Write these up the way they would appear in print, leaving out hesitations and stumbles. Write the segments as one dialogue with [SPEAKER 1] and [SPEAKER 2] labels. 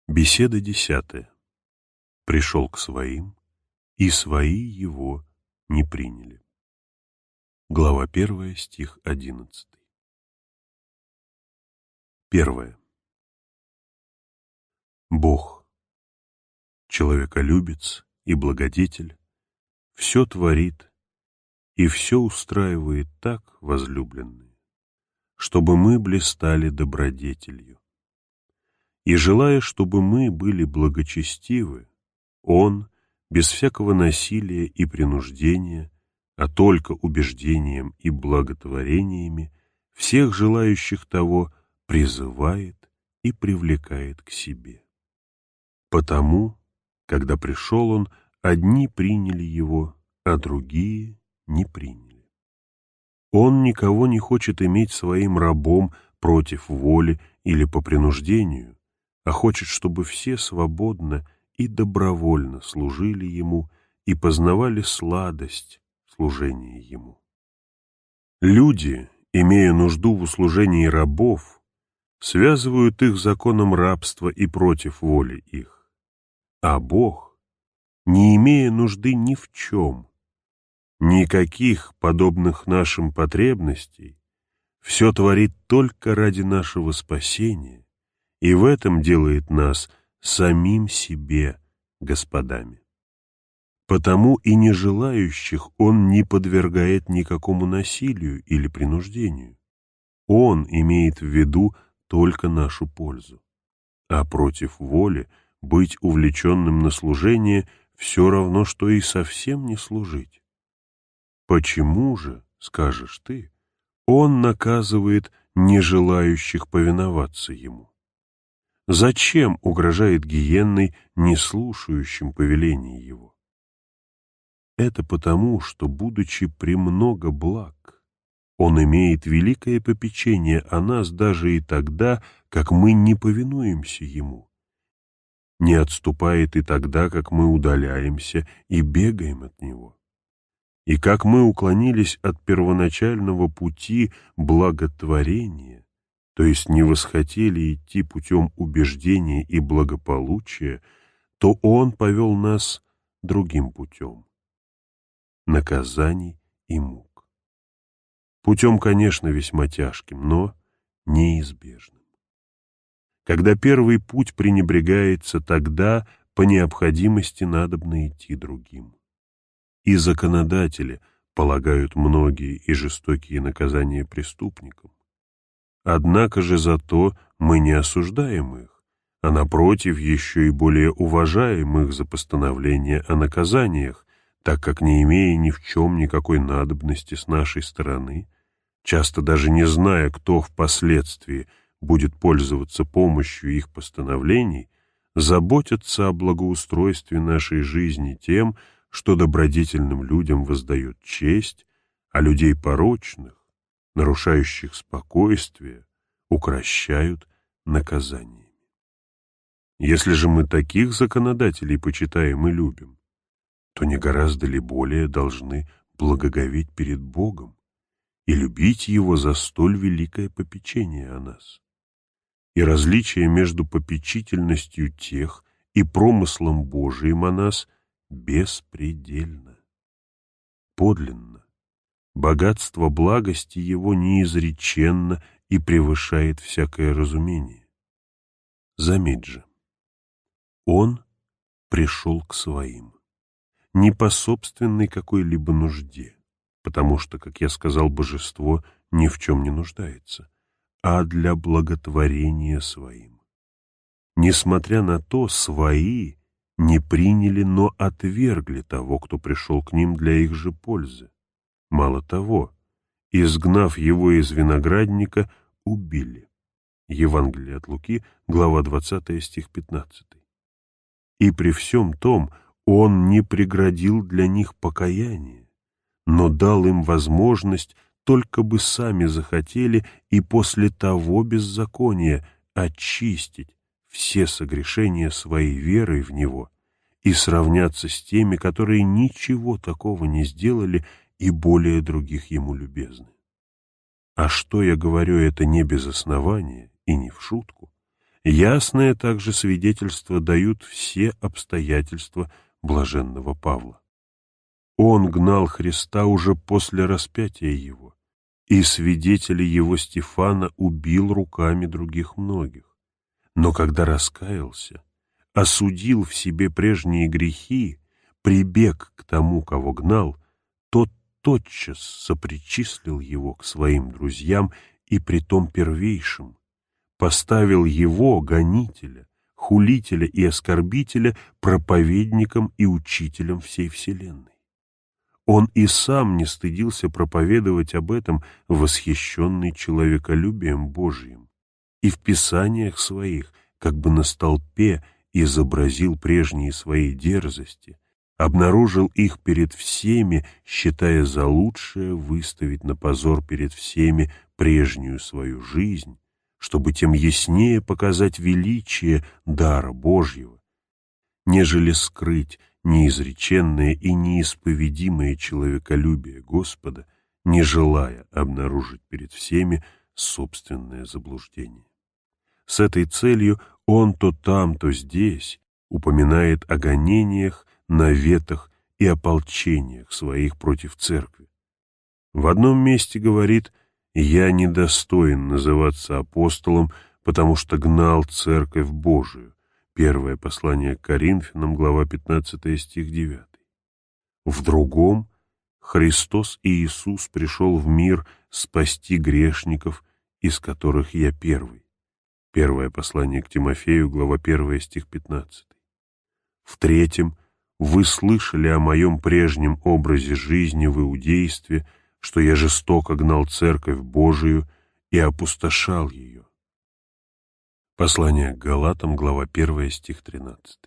[SPEAKER 1] Беседа 10. Пришел к своим, и свои его не приняли. Глава 1, стих 11. 1. Бог, человеколюбец и благодетель, все творит и все устраивает так, возлюбленные, чтобы мы блистали добродетелью. И желая, чтобы мы были благочестивы, Он, без всякого насилия и принуждения, а только убеждением и благотворениями, всех желающих того призывает и привлекает к себе. Потому, когда пришел Он, одни приняли Его, а другие не приняли. Он никого не хочет иметь своим рабом против воли или по принуждению, а хочет, чтобы все свободно и добровольно служили Ему и познавали сладость служения Ему. Люди, имея нужду в услужении рабов, связывают их законом рабства и против воли их. А Бог, не имея нужды ни в чем, никаких подобных нашим потребностей, все творит только ради нашего спасения, и в этом делает нас самим себе господами. Потому и не желающих Он не подвергает никакому насилию или принуждению. Он имеет в виду только нашу пользу. А против воли быть увлеченным на служение все равно, что и совсем не служить. Почему же, скажешь ты, Он наказывает нежелающих повиноваться Ему? Зачем угрожает гиенной неслушающим повеления Его? Это потому, что, будучи премного благ, Он имеет великое попечение о нас даже и тогда, как мы не повинуемся Ему, не отступает и тогда, как мы удаляемся и бегаем от Него. И как мы уклонились от первоначального пути благотворения, то есть не восхотели идти путем убеждения и благополучия, то Он повел нас другим путем — наказаний и мук. Путем, конечно, весьма тяжким, но неизбежным. Когда первый путь пренебрегается, тогда по необходимости надобно идти другим. И законодатели полагают многие и жестокие наказания преступникам. Однако же зато мы не осуждаем их, а напротив еще и более уважаем их за постановление о наказаниях, так как, не имея ни в чем никакой надобности с нашей стороны, часто даже не зная, кто впоследствии будет пользоваться помощью их постановлений, заботятся о благоустройстве нашей жизни тем, что добродетельным людям воздает честь, а людей порочных, нарушающих спокойствие, укрощают наказаниями. Если же мы таких законодателей почитаем и любим, то не гораздо ли более должны благоговеть перед Богом и любить Его за столь великое попечение о нас? И различие между попечительностью тех и промыслом Божиим о нас беспредельно. Подлинно, богатство благости Его неизреченно и превышает всякое разумение. Заметь же, Он пришел к своим, не по собственной какой-либо нужде, потому что, как я сказал, божество ни в чем не нуждается, а для благотворения своим. Несмотря на то, свои не приняли, но отвергли того, кто пришел к ним для их же пользы. Мало того, изгнав его из виноградника, убили. Евангелие от Луки, глава 20, стих 15. И при всем том Он не преградил для них покаяние, но дал им возможность, только бы сами захотели и после того беззакония очистить все согрешения своей верой в Него и сравняться с теми, которые ничего такого не сделали и более других Ему любезны. А что я говорю это не без основания и не в шутку, Ясное также свидетельство дают все обстоятельства блаженного Павла. Он гнал Христа уже после распятия Его, и свидетели Его Стефана убил руками других многих. Но когда раскаялся, осудил в себе прежние грехи, прибег к тому, кого гнал, тот тотчас сопричислил его к своим друзьям и притом первейшим, поставил его, гонителя, хулителя и оскорбителя, проповедником и учителем всей вселенной. Он и сам не стыдился проповедовать об этом, восхищенный человеколюбием Божьим, и в писаниях своих, как бы на столпе, изобразил прежние свои дерзости, обнаружил их перед всеми, считая за лучшее выставить на позор перед всеми прежнюю свою жизнь, чтобы тем яснее показать величие дара Божьего, нежели скрыть неизреченное и неисповедимое человеколюбие Господа, не желая обнаружить перед всеми собственное заблуждение. С этой целью он то там, то здесь упоминает о гонениях, наветах и ополчениях своих против церкви. В одном месте говорит: «Я недостоин называться апостолом, потому что гнал церковь Божию». Первое послание к Коринфянам, глава 15, стих 9. В другом: «Христос Иисус пришел в мир спасти грешников, из которых я первый». Первое послание к Тимофею, глава 1, стих 15. В третьем: «Вы слышали о моем прежнем образе жизни в иудействе, что я жестоко гнал церковь Божию и опустошал ее». Послание к Галатам, глава 1, стих 13.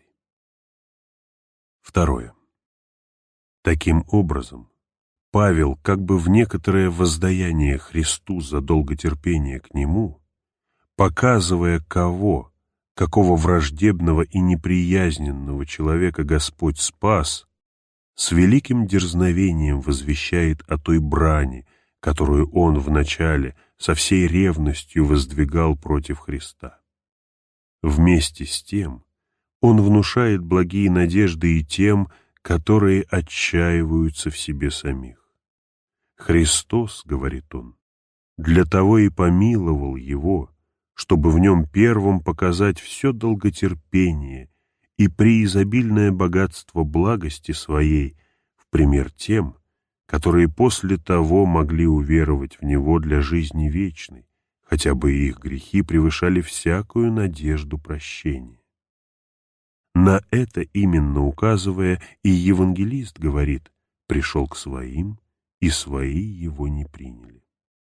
[SPEAKER 1] Второе. Таким образом, Павел, как бы в некоторое воздаяние Христу за долготерпение к Нему, показывая какого враждебного и неприязненного человека Господь спас, с великим дерзновением возвещает о той брани, которую он вначале со всей ревностью воздвигал против Христа. Вместе с тем он внушает благие надежды и тем, которые отчаиваются в себе самих. «Христос, — говорит он, — для того и помиловал его, чтобы в нем первым показать все долготерпение и преизобильное богатство благости своей в пример тем, которые после того могли уверовать в него для жизни вечной, хотя бы их грехи превышали всякую надежду прощения». На это именно указывая, и евангелист говорит: «Пришел к своим, и свои его не приняли».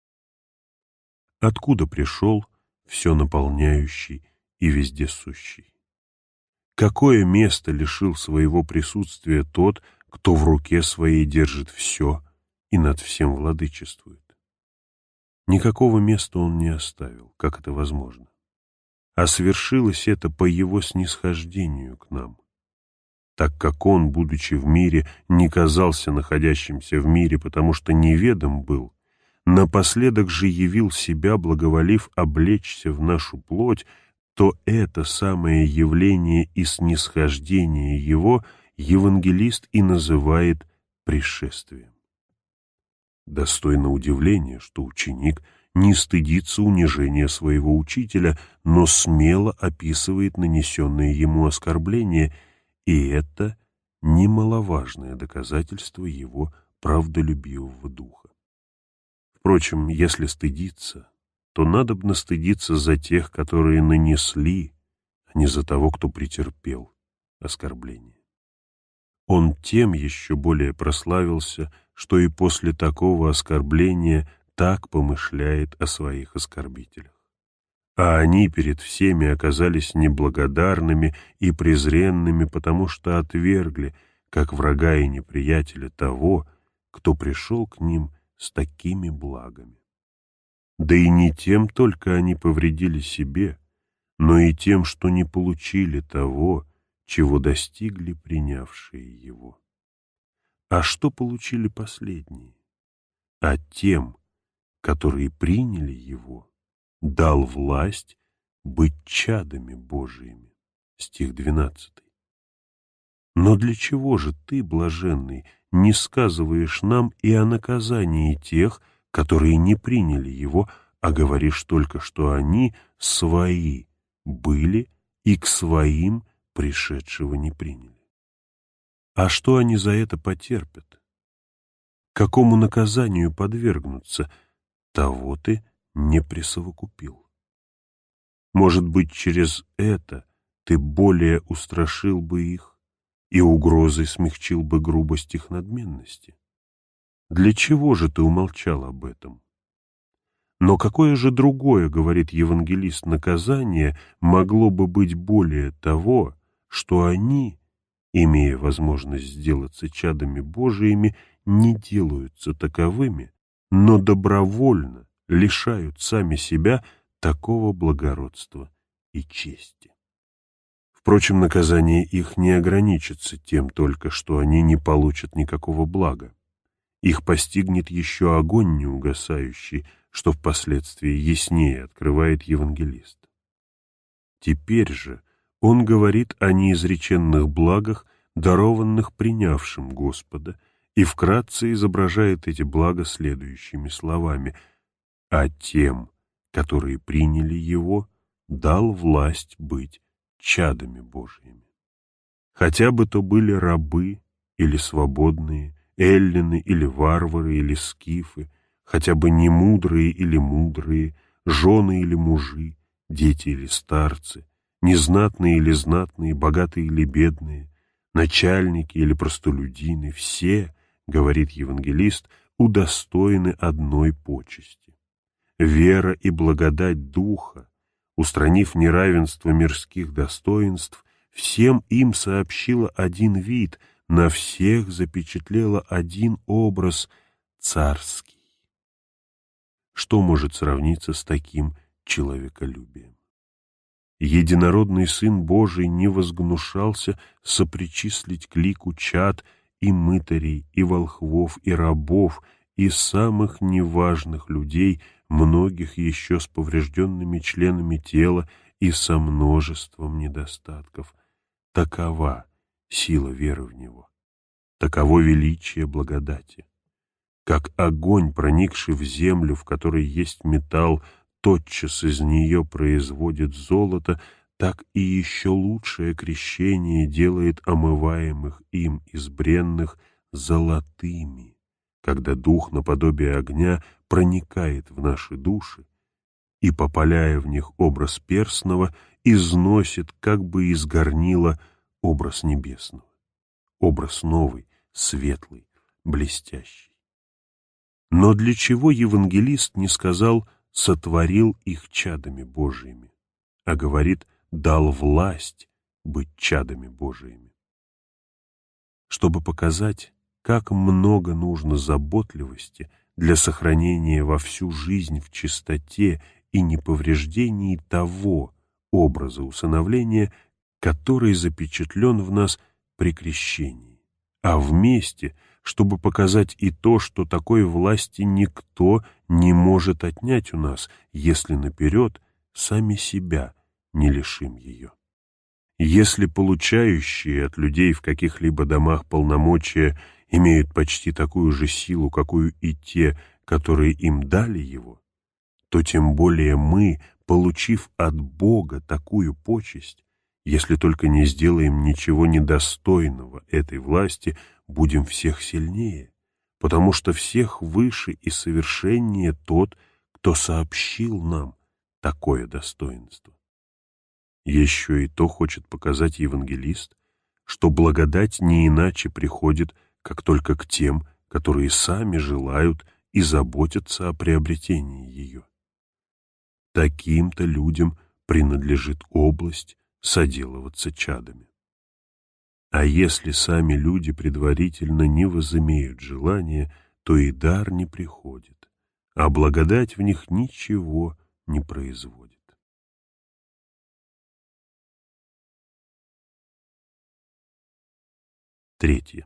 [SPEAKER 1] Откуда пришел все наполняющий и вездесущий? Какое место лишил своего присутствия тот, кто в руке своей держит все и над всем владычествует? Никакого места он не оставил, как это возможно. А свершилось это по его снисхождению к нам, так как он, будучи в мире, не казался находящимся в мире, потому что неведом был, напоследок же явил себя, благоволив облечься в нашу плоть, то это самое явление и снисхождение его евангелист и называет пришествием. Достойно удивления, что ученик не стыдится унижения своего учителя, но смело описывает нанесенные ему оскорбления, и это немаловажное доказательство его правдолюбивого духа. Впрочем, если стыдиться, то надобно стыдиться за тех, которые нанесли, а не за того, кто претерпел оскорбление. Он тем еще более прославился, что и после такого оскорбления так помышляет о своих оскорбителях. А они перед всеми оказались неблагодарными и презренными, потому что отвергли, как врага и неприятеля, того, кто пришел к ним с такими благами. Да и не тем только они повредили себе, но и тем, что не получили того, чего достигли принявшие его. А что получили последние? А тем, которые приняли его, дал власть быть чадами Божиими. Стих 12. Но для чего же ты, блаженный, не сказываешь нам и о наказании тех, которые не приняли его, а говоришь только, что они свои были и к своим пришедшего не приняли? А что они за это потерпят? Какому наказанию подвергнутся? Того ты не присовокупил. Может быть, через это ты более устрашил бы их и угрозой смягчил бы грубость их надменности? Для чего же ты умолчал об этом? Но какое же другое, говорит евангелист, наказание могло бы быть более того, что они, имея возможность сделаться чадами Божиими, не делаются таковыми, но добровольно лишают сами себя такого благородства и чести. Впрочем, наказание их не ограничится тем только, что они не получат никакого блага. Их постигнет еще огонь неугасающий, что впоследствии яснее открывает евангелист. Теперь же он говорит о неизреченных благах, дарованных принявшим Господа, и вкратце изображает эти блага следующими словами: «А тем, которые приняли Его, дал власть быть чадами Божьими». Хотя бы то были рабы или свободные, эллины или варвары или скифы, хотя бы немудрые или мудрые, жены или мужи, дети или старцы, незнатные или знатные, богатые или бедные, начальники или простолюдины, все, говорит евангелист, удостоены одной почести. Вера и благодать Духа, устранив неравенство мирских достоинств, всем им сообщила один вид, на всех запечатлела один образ царский. Что может сравниться с таким человеколюбием? Единородный Сын Божий не возгнушался сопричислить к лику чад и мытарей, и волхвов, и рабов, и самых неважных людей, многих еще с поврежденными членами тела и со множеством недостатков. Такова сила веры в Него, таково величие благодати. Как огонь, проникший в землю, в которой есть металл, тотчас из нее производит золото, так и еще лучшее крещение делает омываемых им из бренных золотыми, когда дух наподобие огня проникает в наши души и, попаляя в них образ перстного, износит как бы из горнила образ небесного, образ новый, светлый, блестящий. Но для чего евангелист не сказал «сотворил их чадами Божиими», а говорит «дал власть быть чадами Божиими»? Чтобы показать, как много нужно заботливости для сохранения во всю жизнь в чистоте и неповреждении того образа усыновления, который запечатлен в нас при крещении, а вместе, чтобы показать и то, что такой власти никто не может отнять у нас, если наперед сами себя не лишим ее. Если получающие от людей в каких-либо домах полномочия имеют почти такую же силу, какую и те, которые им дали его, то тем более мы, получив от Бога такую почесть, если только не сделаем ничего недостойного этой власти, будем всех сильнее, потому что всех выше и совершеннее тот, кто сообщил нам такое достоинство. Еще и то хочет показать евангелист, что благодать не иначе приходит, как только к тем, которые сами желают и заботятся о приобретении ее. Таким-то людям принадлежит область соделываться чадами. А если сами люди предварительно не возымеют желания, то и дар не приходит, а благодать в них ничего не производит. Третье.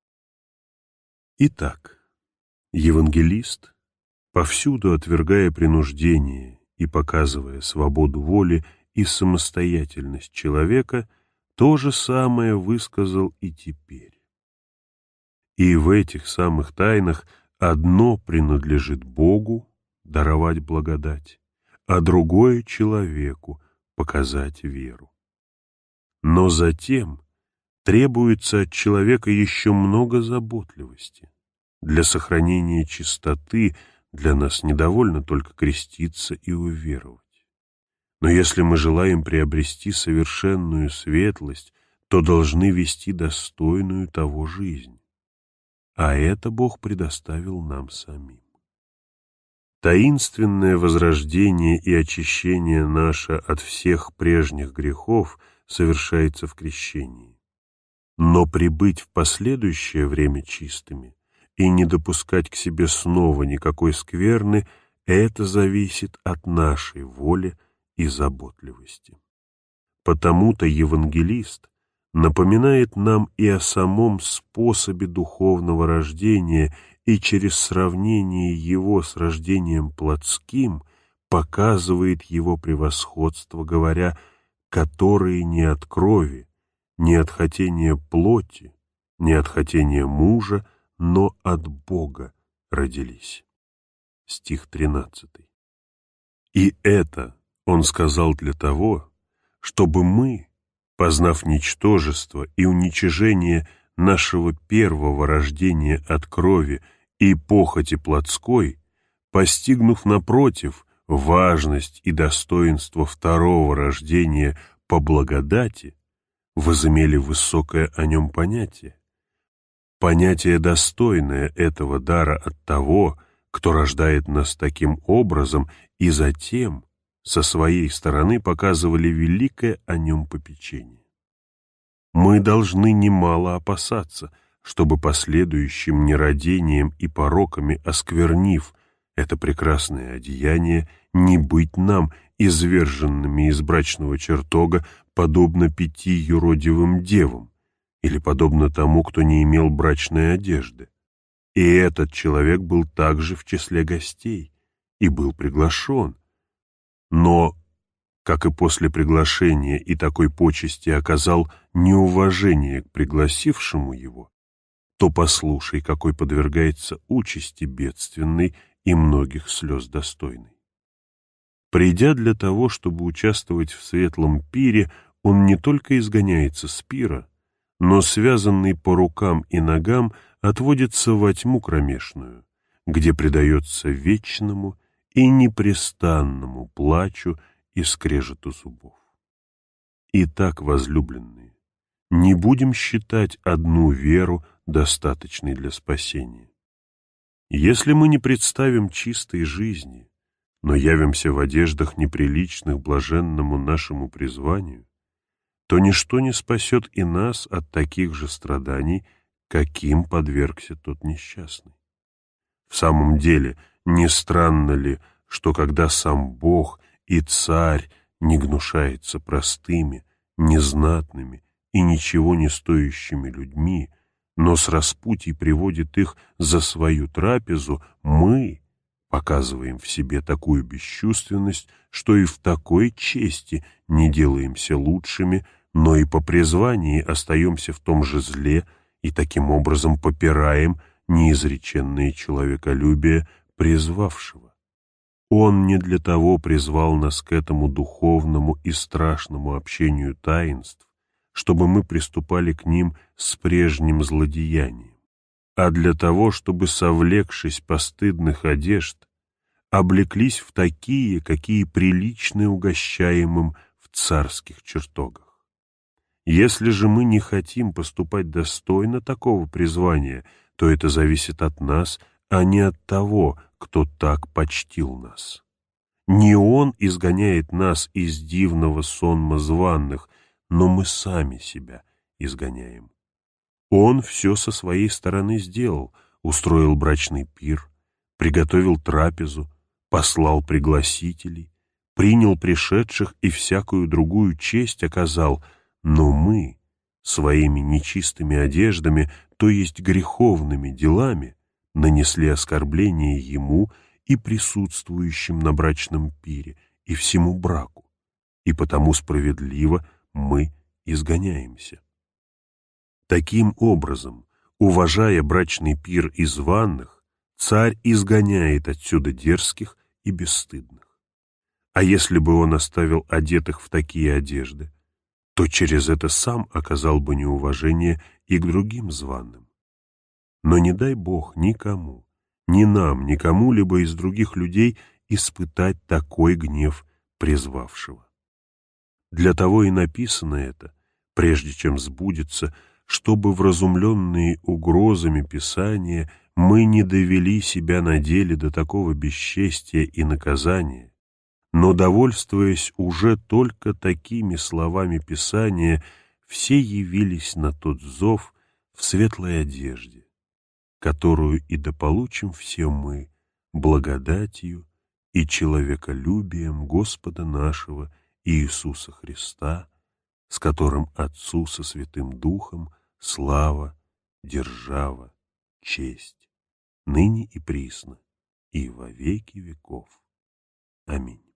[SPEAKER 1] Итак, евангелист, повсюду отвергая принуждение и показывая свободу воли, и самостоятельность человека, то же самое высказал и теперь. И в этих самых тайнах одно принадлежит Богу — даровать благодать, а другое — человеку — показать веру. Но затем требуется от человека еще много заботливости. Для сохранения чистоты для нас недовольно только креститься и уверовать. Но если мы желаем приобрести совершенную светлость, то должны вести достойную того жизнь. А это Бог предоставил нам самим. Таинственное возрождение и очищение наше от всех прежних грехов совершается в крещении. Но прибыть в последующее время чистыми и не допускать к себе снова никакой скверны — это зависит от нашей воли и заботливости. Потому-то евангелист напоминает нам и о самом способе духовного рождения, и через сравнение его с рождением плотским показывает его превосходство, говоря: «которые не от крови, не от хотения плоти, не от хотения мужа, но от Бога родились». Стих 13. И это он сказал для того, чтобы мы, познав ничтожество и уничижение нашего первого рождения от крови и похоти плотской, постигнув напротив важность и достоинство второго рождения по благодати, возымели высокое о нем понятие. Понятие, достойное этого дара от того, кто рождает нас таким образом, и затем со своей стороны показывали великое о нем попечение. Мы должны немало опасаться, чтобы последующим нерадением и пороками осквернив это прекрасное одеяние, не быть нам изверженными из брачного чертога, подобно 5 юродивым девам, или подобно тому, кто не имел брачной одежды. И этот человек был также в числе гостей и был приглашен. Но, как и после приглашения и такой почести оказал неуважение к пригласившему его, то послушай, какой подвергается участи бедственной и многих слез достойной. Придя для того, чтобы участвовать в светлом пире, он не только изгоняется с пира, но, связанный по рукам и ногам, отводится во тьму кромешную, где предается вечному и непрестанному плачу и скрежету зубов. Итак, возлюбленные, не будем считать одну веру достаточной для спасения. Если мы не представим чистой жизни, но явимся в одеждах неприличных блаженному нашему призванию, то ничто не спасет и нас от таких же страданий, каким подвергся тот несчастный. В самом деле, не странно ли, что когда сам Бог и Царь не гнушается простыми, незнатными и ничего не стоящими людьми, но с распутий приводит их за свою трапезу, мы показываем в себе такую бесчувственность, что и в такой чести не делаемся лучшими, но и по призвании остаемся в том же зле и таким образом попираем неизреченное человеколюбие призвавшего. Он не для того призвал нас к этому духовному и страшному общению таинств, чтобы мы приступали к ним с прежним злодеянием, а для того, чтобы, совлекшись постыдных одежд, облеклись в такие, какие приличны угощаемым в царских чертогах. Если же мы не хотим поступать достойно такого призвания, то это зависит от нас, а не от того, кто так почтил нас. Не он изгоняет нас из дивного сонма званных, но мы сами себя изгоняем. Он все со своей стороны сделал, устроил брачный пир, приготовил трапезу, послал пригласителей, принял пришедших и всякую другую честь оказал, но мы своими нечистыми одеждами, то есть греховными делами, нанесли оскорбление ему и присутствующим на брачном пире, и всему браку. и потому справедливо мы изгоняемся. Таким образом, уважая брачный пир и званых, царь изгоняет отсюда дерзких и бесстыдных. А если бы он оставил одетых в такие одежды, то через это сам оказал бы неуважение и к другим званым. Но не дай Бог никому, ни нам, ни кому-либо из других людей испытать такой гнев призвавшего. Для того и написано это, прежде чем сбудется, чтобы вразумленные угрозами Писания мы не довели себя на деле до такого бесчестия и наказания, но, довольствуясь уже только такими словами Писания, все явились на тот зов в светлой одежде, которую и дополучим все мы благодатью и человеколюбием Господа нашего Иисуса Христа, с которым Отцу со Святым Духом слава, держава, честь, ныне и присно, и во веки веков. Аминь.